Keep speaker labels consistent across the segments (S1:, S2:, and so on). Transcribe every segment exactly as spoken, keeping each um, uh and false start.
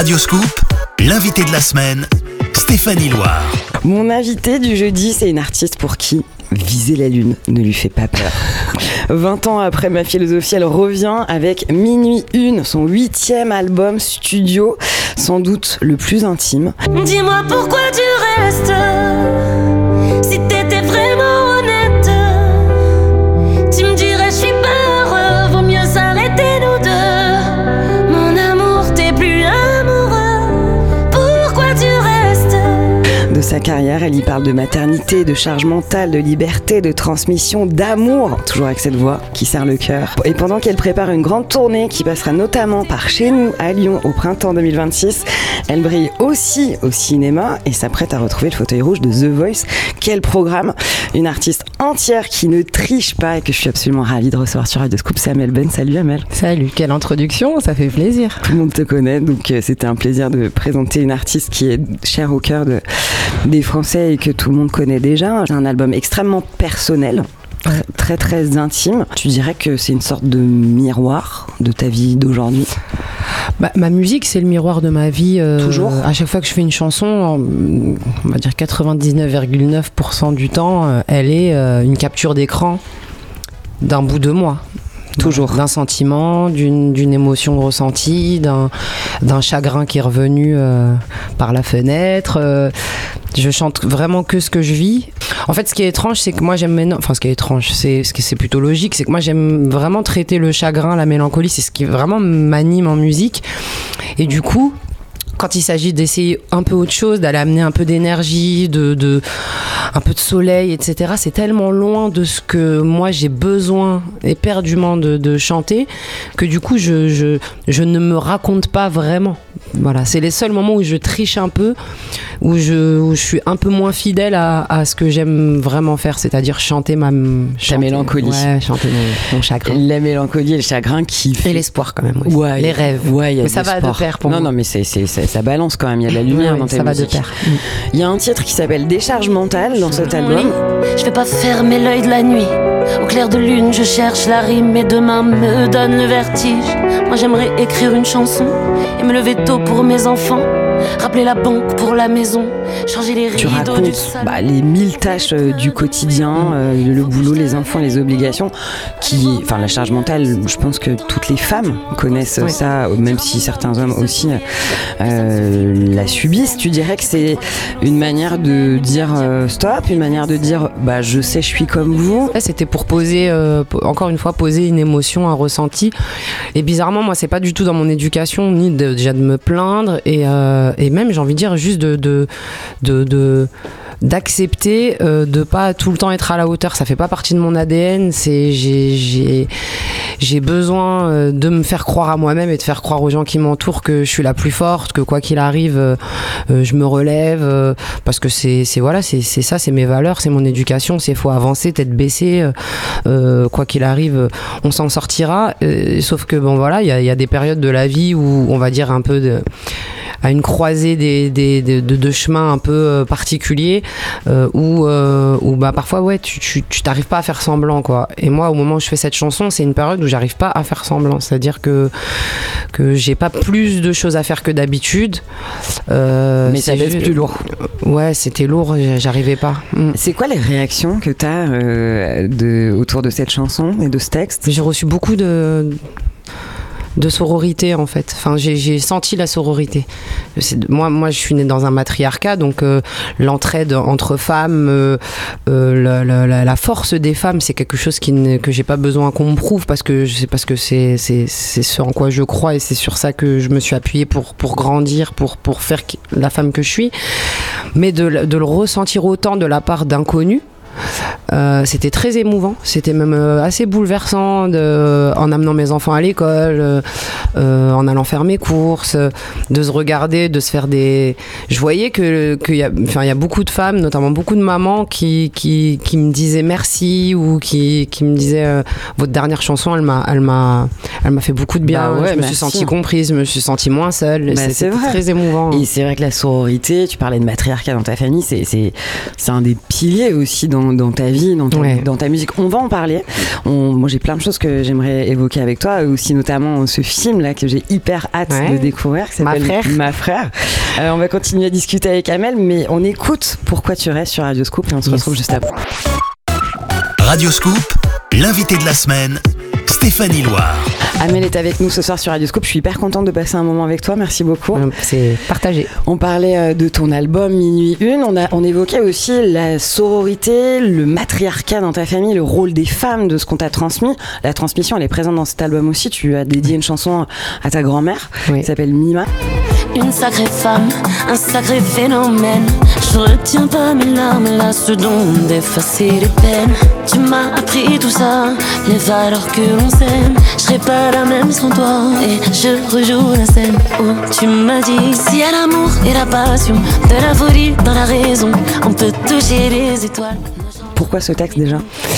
S1: Radioscoop, l'invité de la semaine, Stéphanie Loire.
S2: Mon invité du jeudi, c'est une artiste pour qui viser la lune ne lui fait pas peur. vingt ans après Ma philosophie, elle revient avec Minuit Une, son huitième album studio, sans doute le plus intime.
S3: Dis-moi pourquoi tu restes, si t'étais vraiment honnête. Tu me dirais je suis pas heureux, vaut mieux s'arrêter nous deux. Mon amour, t'es plus amoureux, pourquoi tu restes?
S2: De sa carrière, elle y parle de maternité, de charge mentale, de liberté, de transmission, d'amour, toujours avec cette voix qui serre le cœur. Et pendant qu'elle prépare une grande tournée qui passera notamment par chez nous à Lyon au printemps deux mille vingt-six, elle brille aussi au cinéma et s'apprête à retrouver le fauteuil rouge de The Voice. Quel programme! Une artiste entière qui ne triche pas et que je suis absolument ravie de recevoir sur Radioscoop. C'est Amel Ben. Salut Amel.
S4: Salut, quelle introduction, ça fait plaisir.
S2: Tout le monde te connaît, donc euh, c'était un plaisir de présenter une artiste qui est chère au cœur de, des Français et que tout le monde connaît déjà. C'est un album extrêmement personnel. Très, très très intime. Tu dirais que c'est une sorte de miroir de ta vie d'aujourd'hui?
S4: Bah, ma musique, c'est le miroir de ma vie. Euh,
S2: Toujours.
S4: À chaque fois que je fais une chanson, on va dire quatre-vingt-dix-neuf virgule neuf pour cent du temps, euh, elle est euh, une capture d'écran d'un bout de moi.
S2: Toujours.
S4: D'un sentiment, d'une, d'une émotion ressentie, d'un, d'un chagrin qui est revenu euh, par la fenêtre. Euh, je chante vraiment que ce que je vis. En fait, ce qui est étrange, c'est que moi j'aime... Méno- enfin, ce qui est étrange, c'est, ce qui, c'est plutôt logique, c'est que moi j'aime vraiment traiter le chagrin, la mélancolie. C'est ce qui vraiment m'anime en musique. Et du coup, quand il s'agit d'essayer un peu autre chose, d'aller amener un peu d'énergie, de, de, un peu de soleil, et cetera, c'est tellement loin de ce que moi j'ai besoin éperdument de, de chanter que du coup je, je, je ne me raconte pas vraiment. Voilà, c'est les seuls moments où je triche un peu, où je, où je suis un peu moins fidèle à, à ce que j'aime vraiment faire, c'est-à-dire chanter ma chanter,
S2: Ta mélancolie.
S4: Ouais, chanter mon, mon chagrin.
S2: La mélancolie et le chagrin qui fait...
S4: Et l'espoir quand même aussi.
S2: Ouais,
S4: les rêves.
S2: Ouais, y a
S4: mais ça va
S2: l'espoir.
S4: de pair pour
S2: non,
S4: moi.
S2: Non, mais c'est, c'est, c'est, ça balance quand même, il y a de la lumière
S4: ouais,
S2: dans
S4: ouais,
S2: tes
S4: ça
S2: musiques.
S4: va de pair.
S2: Il y a un titre qui s'appelle Décharge mentale dans cet album.
S3: Oui, je vais pas fermer l'œil de la nuit. Au clair de lune, je cherche la rime, mes deux mains me donnent le vertige. Moi j'aimerais écrire une chanson et me lever tôt pour mes enfants. Rappeler la banque pour la maison, changer les
S2: Tu
S3: rideaux du
S2: racontes
S3: salon.
S2: bah, les mille tâches euh, du quotidien, euh, le, le boulot, les enfants, les obligations, qui, enfin la charge mentale, je pense que toutes les femmes connaissent
S4: Oui.
S2: ça, même si certains hommes aussi euh, la subissent. Tu dirais que c'est une manière de dire euh, stop, une manière de dire bah je sais, je suis comme vous.
S4: Là, c'était pour poser, euh, encore une fois, poser une émotion, un ressenti. Et bizarrement, moi, c'est pas du tout dans mon éducation, ni de, déjà de me plaindre, et, euh, et même, j'ai envie de dire, juste de, de, de, de d'accepter euh, de pas tout le temps être à la hauteur. Ça fait pas partie de mon A D N. C'est, j'ai, j'ai, j'ai besoin euh, de me faire croire à moi-même et de faire croire aux gens qui m'entourent que je suis la plus forte, que quoi qu'il arrive, euh, euh, je me relève, euh, parce que c'est, c'est voilà, c'est, c'est ça, c'est mes valeurs, c'est mon éducation. C'est faut avancer, tête baissée, euh, euh, quoi qu'il arrive, on s'en sortira. Euh, sauf que bon voilà, il y a, y a des périodes de la vie où on va dire un peu de à une croisée des, des, des, de, de chemins un peu euh, particuliers euh, où, euh, où bah, parfois ouais, tu, tu, tu t'arrives pas à faire semblant quoi. Et moi au moment où je fais cette chanson, c'est une période où j'arrive pas à faire semblant, c'est-à-dire que, que j'ai pas plus de choses à faire que d'habitude, euh,
S2: Mais ça laisse
S4: juste...
S2: plus lourd.
S4: Ouais, c'était lourd, j'arrivais pas. mm.
S2: C'est quoi les réactions que tu as euh, de, autour de cette chanson et de ce texte?
S4: J'ai reçu beaucoup de de sororité en fait. Enfin, j'ai, j'ai senti la sororité. C'est, moi, moi, je suis née dans un matriarcat, donc euh, l'entraide entre femmes, euh, euh, la, la, la force des femmes, c'est quelque chose qui ne, que j'ai pas besoin qu'on me prouve parce que c'est parce que c'est, c'est, c'est ce en quoi je crois et c'est sur ça que je me suis appuyée pour pour grandir, pour pour faire la femme que je suis. Mais de, de le ressentir autant de la part d'inconnus. Euh, c'était très émouvant, c'était même euh, assez bouleversant de, en amenant mes enfants à l'école, euh, euh, en allant faire mes courses, euh, de se regarder, de se faire des... Je voyais que, que y a, enfin, y a beaucoup de femmes, notamment beaucoup de mamans qui, qui, qui me disaient merci ou qui, qui me disaient euh, votre dernière chanson, elle m'a, elle m'a, elle m'a fait beaucoup de bien,
S2: Bah ouais,
S4: je me
S2: merci.
S4: suis sentie comprise, je me suis sentie moins seule,
S2: Bah,
S4: c'était
S2: c'est vrai.
S4: très émouvant.
S2: Et c'est vrai que la sororité, tu parlais de matriarcat dans ta famille, c'est, c'est, c'est un des piliers aussi dans dans, dans ta vie, dans ta,
S4: Ouais.
S2: dans ta musique. On va en parler. On, moi, j'ai plein de choses que j'aimerais évoquer avec toi, aussi notamment ce film-là que j'ai hyper hâte
S4: Ouais.
S2: de découvrir, qui
S4: Ma
S2: s'appelle
S4: frère.
S2: Ma frère. Euh, on va continuer à discuter avec Amel, mais on écoute Pourquoi tu restes sur Radio Scoop et on se
S4: Yes.
S2: retrouve juste après.
S1: Radio Scoop, l'invité de la semaine, Stéphanie Loire.
S2: Amel est avec nous ce soir sur Radio Scoop. Je suis hyper contente de passer un moment avec toi. Merci beaucoup.
S4: Euh, C'est partagé.
S2: On parlait euh, de ton album Minuit Une. On, a, on évoquait aussi la sororité, le matriarcat dans ta famille, le rôle des femmes, de ce qu'on t'a transmis. La transmission, elle est présente dans cet album aussi. Tu as dédié une chanson à ta grand-mère
S4: Oui.
S2: qui s'appelle Mima.
S3: Une sacrée femme, un sacré phénomène. Je retiens pas mes larmes, là ce don d'effacer les peines. Tu m'as appris tout ça, les valeurs que l'on sème. Je serais pas la même sans toi et je rejoue la scène où tu m'as dit s'il y a l'amour et la passion, de la folie dans la raison, on peut toucher les étoiles.
S2: Pourquoi ce texte déjà ?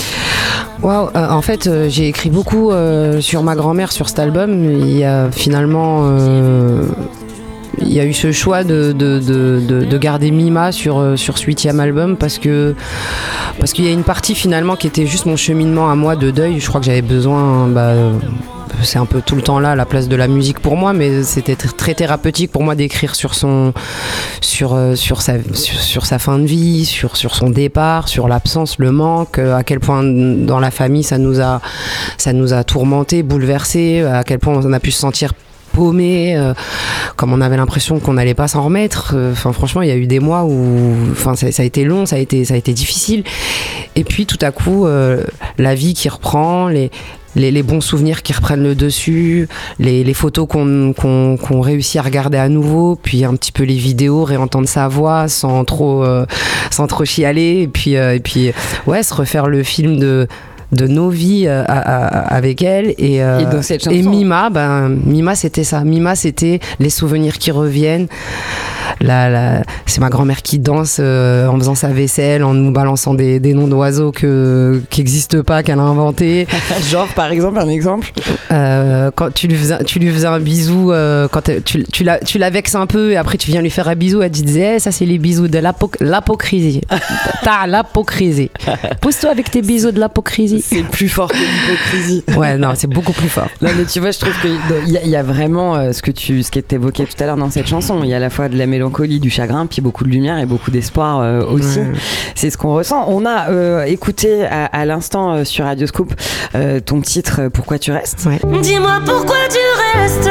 S4: Waouh, euh, en fait, euh, j'ai écrit beaucoup euh, sur ma grand-mère sur cet album. Il y a finalement. Euh, Il y a eu ce choix de, de, de, de, de garder Mima sur, euh, sur ce huitième album parce que parce qu'il y a une partie finalement qui était juste mon cheminement à moi de deuil. Je crois que j'avais besoin, bah, euh, c'est un peu tout le temps là à la place de la musique pour moi, mais c'était tr- très thérapeutique pour moi d'écrire sur son sur euh, sur sa sur, sur sa fin de vie, sur sur son départ, sur l'absence, le manque, euh, à quel point dans la famille ça nous a ça nous a tourmentés, bouleversés, à quel point on a pu se sentir paumé, euh, comme on avait l'impression qu'on n'allait pas s'en remettre. Enfin, euh, franchement, il y a eu des mois où, enfin, ça, ça a été long, ça a été, ça a été difficile. Et puis, tout à coup, euh, la vie qui reprend, les, les, les bons souvenirs qui reprennent le dessus, les, les photos qu'on, qu'on, qu'on réussit à regarder à nouveau, puis un petit peu les vidéos, réentendre sa voix sans trop, euh, sans trop chialer, et puis, euh, et puis, ouais, se refaire le film de de nos vies euh, à, à, avec elle et, euh,
S2: Et dans cette chanson.
S4: et Mima, ben, Mima c'était ça, Mima c'était les souvenirs qui reviennent. La, la, c'est ma grand-mère qui danse euh, en faisant sa vaisselle, en nous balançant des, des noms d'oiseaux que, qui n'existent pas, qu'elle a inventés.
S2: Genre, par exemple, un exemple.
S4: Euh, quand tu lui faisais, tu lui faisais un bisou, euh, quand tu, tu, la, tu la vexes un peu et après tu viens lui faire un bisou, elle te disait, eh, ça c'est les bisous de l'apo- l'apocrisie. T'as l'apocrisie. Pousse-toi avec tes bisous de l'apocrisie.
S2: C'est plus fort que l'hypocrisie.
S4: Ouais, non, c'est beaucoup plus fort.
S2: Non, mais tu vois, je trouve qu'il y, a- y a vraiment euh, ce que tu, ce qui est évoqué tout à l'heure dans cette chanson. Il y a à la fois de la mélancolie, du chagrin, puis beaucoup de lumière et beaucoup d'espoir euh, aussi.
S4: Ouais.
S2: C'est ce qu'on ressent. On a euh, écouté à, à l'instant euh, sur Radio Scoop euh, ton titre euh, Pourquoi tu restes.
S4: Ouais.
S3: Dis-moi pourquoi tu restes,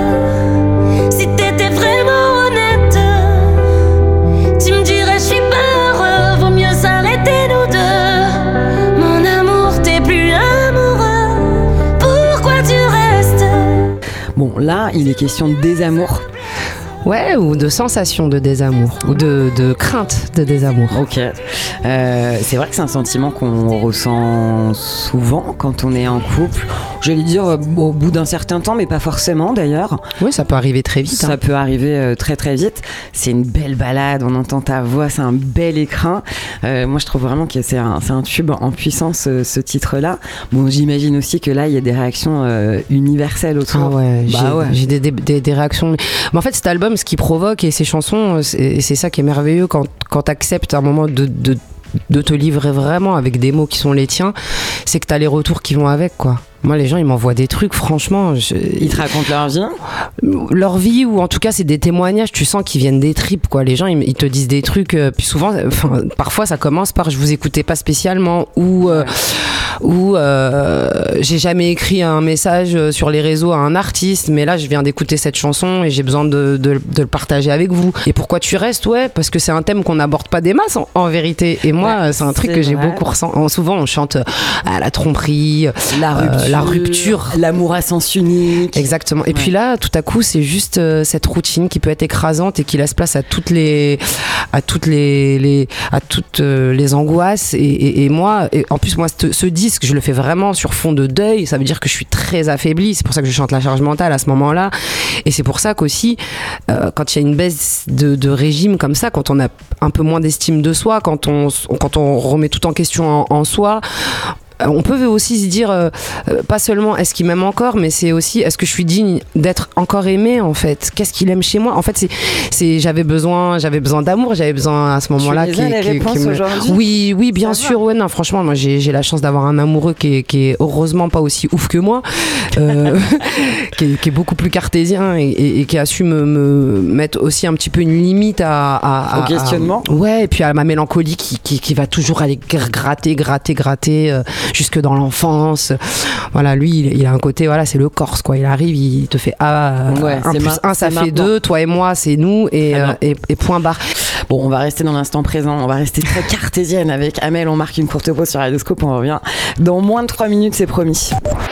S3: si t'étais vraiment honnête. Tu me dirais je suis pas heureux, vaut mieux s'arrêter nous deux. Mon amour, t'es plus amoureux, pourquoi tu restes?
S2: Bon, là, il est question de désamour.
S4: Ouais, ou de sensation de désamour, ou de, de crainte de désamour.
S2: Ok. Euh, c'est vrai que c'est un sentiment qu'on ressent souvent quand on est en couple. J'allais dire euh, au bout d'un certain temps, mais pas forcément d'ailleurs.
S4: Oui, ça peut arriver très vite.
S2: Ça
S4: hein.
S2: peut arriver euh, très très vite. C'est une belle balade, on entend ta voix, c'est un bel écrin. Euh, moi je trouve vraiment que c'est un, c'est un tube en puissance ce, ce titre-là. Bon, j'imagine aussi que là il y a des réactions euh, universelles autour.
S4: Ah ouais,
S2: Bah
S4: j'ai,
S2: ouais.
S4: j'ai des, des, des, des réactions. Mais en fait, cet album, ce qu'il provoque et ces chansons, c'est, et c'est ça qui est merveilleux quand, quand tu acceptes un moment de, de, de te livrer vraiment avec des mots qui sont les tiens, c'est que tu as les retours qui vont avec, quoi. Moi, les gens, ils m'envoient des trucs, franchement. Je...
S2: Ils te racontent leur vie.
S4: Leur vie, ou en tout cas, c'est des témoignages, tu sens qu'ils viennent des tripes, quoi. Les gens, ils, ils te disent des trucs, euh, puis souvent, enfin, parfois, ça commence par je vous écoutais pas spécialement, ou, euh, ou euh, j'ai jamais écrit un message sur les réseaux à un artiste, mais là, je viens d'écouter cette chanson et j'ai besoin de, de, de le partager avec vous. Et pourquoi tu restes? Ouais, parce que c'est un thème qu'on n'aborde pas des masses, en, en vérité. Et moi,
S2: Ouais,
S4: c'est un truc
S2: c'est
S4: que j'ai
S2: vrai.
S4: beaucoup ressenti. Souvent, on chante à la tromperie,
S2: La
S4: euh,
S2: rupture.
S4: la rupture.
S2: L'amour à sens unique.
S4: Exactement. Et
S2: Ouais.
S4: puis là, tout à coup, c'est juste euh, cette routine qui peut être écrasante et qui laisse place à toutes les, à toutes les, les à toutes euh, les angoisses. Et, et, et moi, et en plus, moi, ce, ce disque, je le fais vraiment sur fond de deuil. Ça veut dire que je suis très affaiblie. C'est pour ça que je chante la charge mentale à ce moment-là. Et c'est pour ça qu'aussi, euh, quand il y a une baisse de, de régime comme ça, quand on a un peu moins d'estime de soi, quand on, quand on remet tout en question en, en soi, on peut aussi se dire, euh, euh, pas seulement est-ce qu'il m'aime encore, mais c'est aussi est-ce que je suis digne d'être encore aimée en fait. Qu'est-ce qu'il aime chez moi? En fait, c'est, c'est, j'avais besoin, j'avais besoin d'amour, j'avais besoin à ce moment-là.
S2: Tu les as, les réponses
S4: me...
S2: aujourd'hui?
S4: Oui, oui, bien Ça sûr. Va. Ouais, non, franchement, moi j'ai, j'ai la chance d'avoir un amoureux qui est, qui est heureusement pas aussi ouf que moi, euh, qui, est, qui est beaucoup plus cartésien et, et, et qui a su me, me mettre aussi un petit peu une limite à, à, à
S2: au questionnement.
S4: À, ouais, et puis à ma mélancolie qui, qui, qui va toujours aller gratter, gratter, gratter euh, jusque dans l'enfance. Voilà, lui, il, il a un côté, voilà, c'est le Corse, quoi. Il arrive, il te fait ah,
S2: ouais,
S4: un plus ma- un, ça fait deux, toi et moi, c'est nous, et, euh, et, et point barre.
S2: Bon, on va rester dans l'instant présent, on va rester très cartésienne avec Amel. On marque une courte pause sur Radio Scoop, on revient dans moins de trois minutes, c'est promis.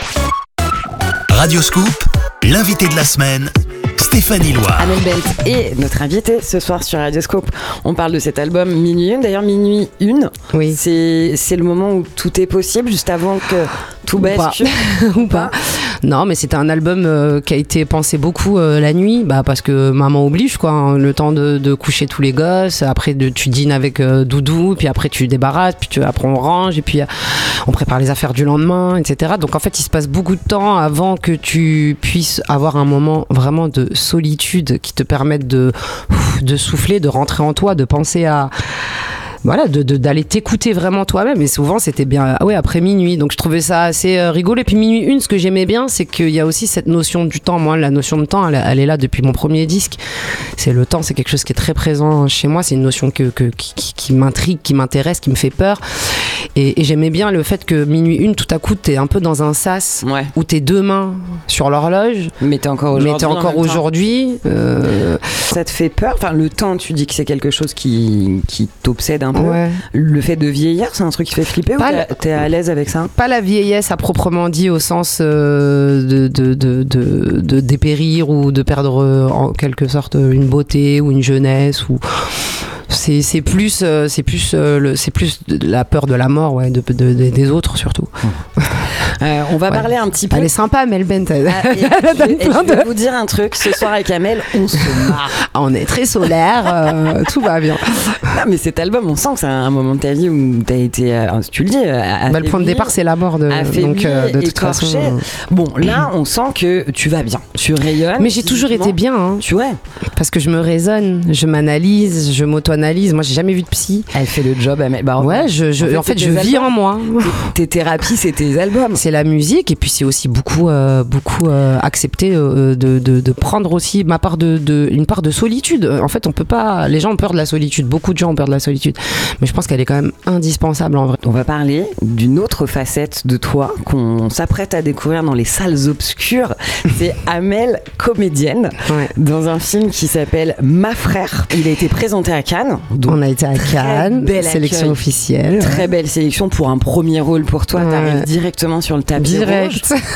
S1: Radio Scoop, l'invité de la semaine, Stéphanie Loire.
S2: Amel Bent est notre invitée ce soir sur Radio Scoop. On parle de cet album Minuit Une. D'ailleurs, Minuit Une,
S4: oui.
S2: c'est, c'est le moment où tout est possible, juste avant que tout bascule.
S4: Ou pas. Non, mais c'était un album euh, qui a été pensé beaucoup euh, la nuit, bah, parce que maman oblige, quoi, hein, le temps de, de coucher tous les gosses, après de, tu dînes avec euh, Doudou, puis après tu débarrasses, puis tu, après on range, et puis euh, on prépare les affaires du lendemain, et cetera. Donc en fait, il se passe beaucoup de temps avant que tu puisses avoir un moment vraiment de solitude qui te permette de, de souffler, de rentrer en toi, de penser à... Voilà, de, de, d'aller t'écouter vraiment toi-même. Et souvent, c'était bien ah ouais, après minuit. Donc, je trouvais ça assez euh, rigolo. Et puis, Minuit Une, ce que j'aimais bien, c'est qu'il y a aussi cette notion du temps. Moi, la notion de temps, elle, elle est là depuis mon premier disque. C'est le temps, c'est quelque chose qui est très présent chez moi. C'est une notion que, que, qui, qui, qui m'intrigue, qui m'intéresse, qui me fait peur. Et, et j'aimais bien le fait que Minuit Une, tout à coup, t'es un peu dans un sas
S2: ouais.
S4: où t'es deux mains sur l'horloge.
S2: Mais t'es encore aujourd'hui.
S4: Mais t'es encore aujourd'hui. Euh...
S2: Ça te fait peur? Enfin, le temps, tu dis que c'est quelque chose qui, qui t'obsède un peu.
S4: Ouais.
S2: Le fait de vieillir, c'est un truc qui fait flipper pas ou t'es, t'es à l'aise avec ça?
S4: Pas la vieillesse à proprement dit au sens euh, de, de, de, de, de dépérir ou de perdre euh, en quelque sorte une beauté ou une jeunesse ou... C'est, c'est plus, euh, c'est plus, euh, le, c'est plus de la peur de la mort, ouais, de, de, de, des autres surtout.
S2: Euh, on va
S4: ouais.
S2: parler un petit peu.
S4: Elle est sympa, Amel Bent.
S2: Ah, et, et, et je vais vous dire un truc. Ce soir avec Amel, on se marre.
S4: Ah, on est très solaire, euh, tout va bien.
S2: Non, mais cet album, on sent que c'est un moment de ta vie où t'as été, euh, tu le dis, affaibli,
S4: bah, le point de départ, c'est la mort de. Donc, euh, de toute
S2: écorché.
S4: façon.
S2: Bon, là, on sent que tu vas bien, tu rayonnes.
S4: Mais j'ai toujours été bien, hein.
S2: Tu vois.
S4: Parce que je me raisonne, je m'analyse, je m'auto-analyse. Moi, j'ai jamais vu de psy.
S2: Elle fait le job. Amel. Bah,
S4: ouais, je, je, en fait, en fait je vis en moi.
S2: Tes thérapies, c'est tes albums.
S4: C'est la musique, et puis c'est aussi beaucoup, euh, beaucoup euh, accepter euh, de, de, de prendre aussi ma part de, de, une part de solitude. En fait, on peut pas. Les gens ont peur de la solitude. Beaucoup de gens ont peur de la solitude, mais je pense qu'elle est quand même indispensable en vrai.
S2: On va parler d'une autre facette de toi qu'on s'apprête à découvrir dans les salles obscures. C'est Amel comédienne, ouais. Dans un film qui s'appelle Ma Frère. Il a été présenté à Cannes.
S4: On a été à Cannes, sélection accueil. Officielle.
S2: Très ouais. Belle sélection pour un premier rôle pour toi. Ouais. T'arrives directement sur le tapis
S4: direct.
S2: Rouge.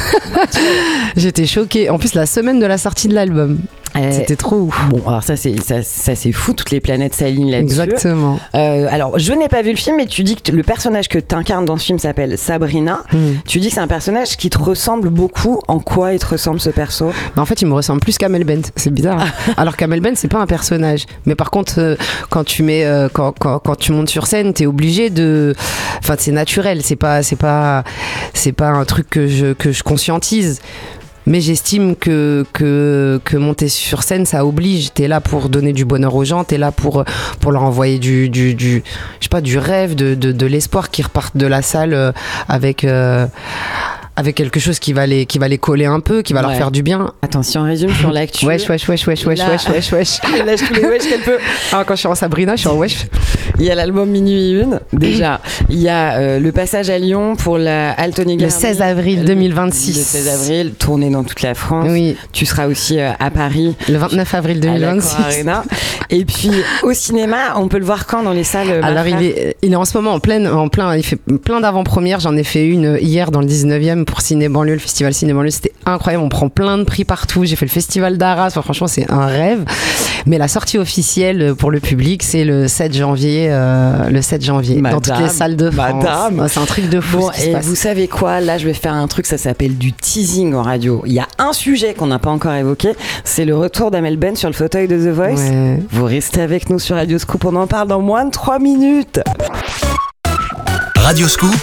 S4: J'étais choquée. En plus, la semaine de la sortie de l'album. Euh, C'était trop ouf.
S2: Bon, alors ça c'est, ça, ça c'est fou, toutes les planètes s'alignent là-dessus.
S4: Exactement.
S2: Euh, alors, je n'ai pas vu le film, mais tu dis que le personnage que tu incarnes dans ce film s'appelle Sabrina. Mm. Tu dis que c'est un personnage qui te ressemble beaucoup. En quoi il te ressemble ce perso?
S4: En fait, il me ressemble plus qu'Amel Bent. C'est bizarre. Alors qu'Amel Bent, c'est pas un personnage. Mais par contre, euh, quand tu mets, euh, quand, quand, quand tu montes sur scène, t'es obligé de. Enfin, c'est naturel. C'est pas, c'est pas, c'est pas un truc que je, que je conscientise. Mais j'estime que, que, que monter sur scène, ça oblige. T'es là pour donner du bonheur aux gens, t'es là pour, pour leur envoyer du, du, du, je sais pas, du rêve, de, de, de l'espoir qu'ils repartent de la salle avec, euh, avec quelque chose qui va, les, qui va les coller un peu, qui va ouais. leur faire du bien.
S2: Attends, si on résume sur l'actu.
S4: Wesh, wesh, wesh, wesh, wesh, wesh, wesh, wesh.
S2: Elle lâche tous les wesh qu'elle peut.
S4: Alors, quand je suis en Sabrina, je suis en wesh.
S2: Il y a l'album Minuit Une, déjà. Il y a euh, le passage à Lyon pour la Altony Garnier.
S4: Le seize avril deux mille vingt-six.
S2: Le seize avril, tournée dans toute la France.
S4: Oui.
S2: Tu seras aussi euh, à Paris.
S4: Le vingt-neuf avril deux mille vingt-six.
S2: Et puis, au cinéma, on peut le voir quand dans les salles?
S4: Alors, il est, il est en ce moment en plein, en plein, il fait plein d'avant-premières. J'en ai fait une hier dans le dix-neuvième pour Ciné Banlieue, le festival Ciné Banlieue. C'était incroyable. On prend plein de prix partout. J'ai fait le festival d'Arras. Enfin, franchement, c'est un rêve. Mais la sortie officielle pour le public, c'est le sept janvier. Euh, le sept janvier.
S2: Madame,
S4: dans toutes les salles de France.
S2: Madame.
S4: C'est un truc de fou.
S2: Bon,
S4: ce qui
S2: et
S4: se passe.
S2: Vous savez quoi? Là, je vais faire un truc, ça s'appelle du teasing en radio. Il y a un sujet qu'on n'a pas encore évoqué, c'est le retour d'Amel Bent sur le fauteuil de The Voice.
S4: Ouais.
S2: Vous restez avec nous sur Radio Scoop, on en parle dans moins de trois minutes.
S1: Radio Scoop,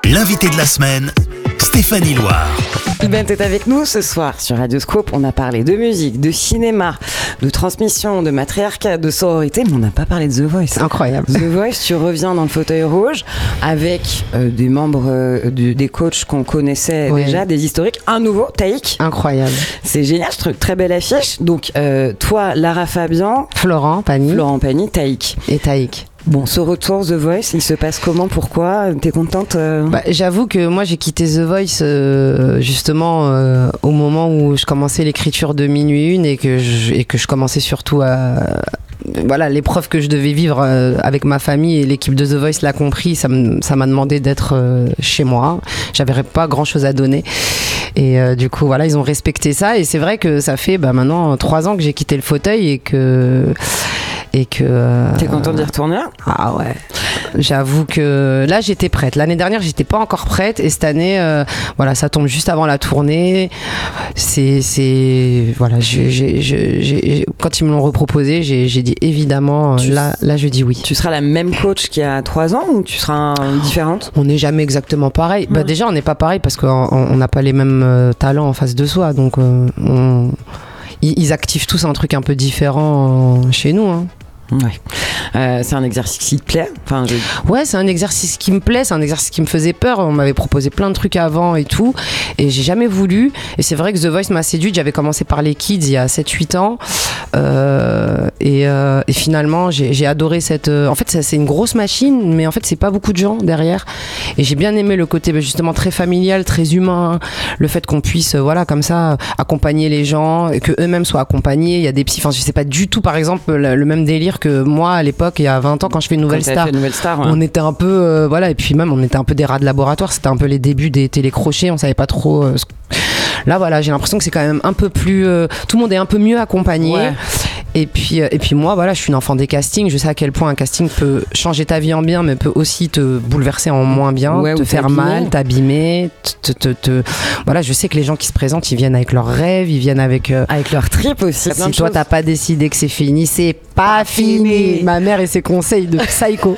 S1: L'invité de la semaine, Stéphanie Loire.
S2: Ben est avec nous ce soir sur Radioscope. On a parlé de musique, de cinéma, de transmission, de matriarcat, de sororité, mais on n'a pas parlé de The Voice.
S4: Incroyable.
S2: The Voice, tu reviens dans le fauteuil rouge avec euh, des membres, euh, du, des coachs qu'on connaissait
S4: Oui.
S2: déjà, des historiques. Un nouveau, Taïk.
S4: Incroyable.
S2: C'est génial ce truc, très belle affiche. Donc euh, toi, Lara Fabian,
S4: Florent Pagny
S2: Florent Pagny, Taïk.
S4: et Taïk.
S2: Bon, ce retour The Voice, il se passe comment? Pourquoi? T'es contente euh...
S4: Bah, j'avoue que moi j'ai quitté The Voice euh, justement euh, au moment où je commençais l'écriture de Minuit Une et que je, et que je commençais surtout à... Voilà, l'épreuve que je devais vivre euh, avec ma famille, et l'équipe de The Voice l'a compris, ça m- ça m'a demandé d'être euh, chez moi. J'avais pas grand chose à donner. Et euh, du coup, voilà, ils ont respecté ça. Et c'est vrai que ça fait bah, maintenant trois ans que j'ai quitté le fauteuil et que. Et que euh,
S2: T'es contente d'y retourner?
S4: Ah ouais. J'avoue que là j'étais prête. L'année dernière j'étais pas encore prête et cette année, euh, voilà, ça tombe juste avant la tournée. C'est, c'est, voilà, j'ai, j'ai, j'ai, j'ai- quand ils me l'ont reproposé, j'ai, j'ai dit évidemment.
S2: Tu-
S4: Là, là, je dis oui.
S2: Tu seras la même coach qu'il y a trois ans ou tu seras euh, différente?
S4: On n'est jamais exactement pareil. Bah
S2: Ouais.
S4: déjà on n'est pas pareil parce qu'on on n'a pas les mêmes euh, talents en face de soi, donc euh, on- ils, ils activent tous un truc un peu différent euh, chez nous. Hein.
S2: Ouais. Euh, c'est un exercice qui te plaît? Enfin, je...
S4: Ouais, c'est un exercice qui me plaît, c'est un exercice qui me faisait peur. On m'avait proposé plein de trucs avant et tout, et j'ai jamais voulu. Et c'est vrai que The Voice m'a séduite. J'avais commencé par les Kids il y a sept huit ans, euh, et, euh, et finalement j'ai, j'ai adoré cette. Euh, en fait, ça, c'est une grosse machine, mais en fait, c'est pas beaucoup de gens derrière. Et j'ai bien aimé le côté bah, justement très familial, très humain, le fait qu'on puisse, euh, voilà, comme ça, accompagner les gens, et que eux-mêmes soient accompagnés. Il y a des petits. Enfin, je sais pas du tout, par exemple, le, le même délire que moi à l'époque, il y a vingt ans, quand je fais une nouvelle
S2: Quand t'as
S4: star.
S2: fait Nouvelle Star, ouais.
S4: On était un peu, euh, voilà, et puis même on était un peu des rats de laboratoire. C'était un peu les débuts des télécrochets. On savait pas trop. euh, ce- Là, voilà, j'ai l'impression que c'est quand même un peu plus. euh, tout le monde est un peu mieux accompagné.
S2: Ouais.
S4: Et puis, euh, et puis moi, voilà, je suis une enfant des castings. Je sais à quel point un casting peut changer ta vie en bien, mais peut aussi te bouleverser en moins bien,
S2: Ouais,
S4: te
S2: ou
S4: faire
S2: t'abîmer.
S4: mal, t'abîmer. Te, te, te- Voilà, je sais que les gens qui se présentent, ils viennent avec leurs rêves, ils viennent avec. euh,
S2: Avec leur trip aussi. plein
S4: si
S2: de
S4: toi
S2: choses.
S4: t'as pas décidé que c'est fini, c'est pas fini.
S2: fini.
S4: Ma mère et ses conseils de psycho.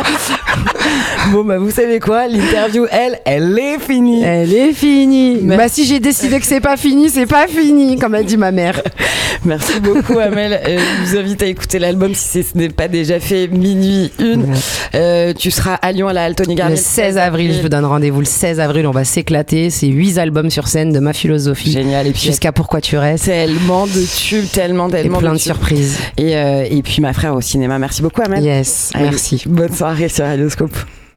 S2: Bon, bah, vous savez quoi? L'interview, elle, elle est finie.
S4: Elle est finie.
S2: Mais-
S4: Bah si j'ai décidé que c'est pas fini, c'est pas fini, comme a dit ma mère.
S2: Merci beaucoup, Amel. Euh, je vous invite à écouter l'album si c'est- ce n'est pas déjà fait. Minuit Une. Euh, tu seras à Lyon à la Altony
S4: Le
S2: Garnier.
S4: seize avril, je vous donne rendez-vous le seize avril, on va s'éclater. C'est huit albums sur scène de ma philosophie.
S2: Génial. Et puis,
S4: Jusqu'à Pourquoi tu restes.
S2: tellement de tubes, tellement,
S4: Et
S2: tellement
S4: plein de
S2: tubes.
S4: surprises.
S2: Et, euh, et puis, ma frère au cinéma. Merci beaucoup, Amel.
S4: Yes,
S2: Allez,
S4: merci.
S2: Bonne soirée sur Radioscope.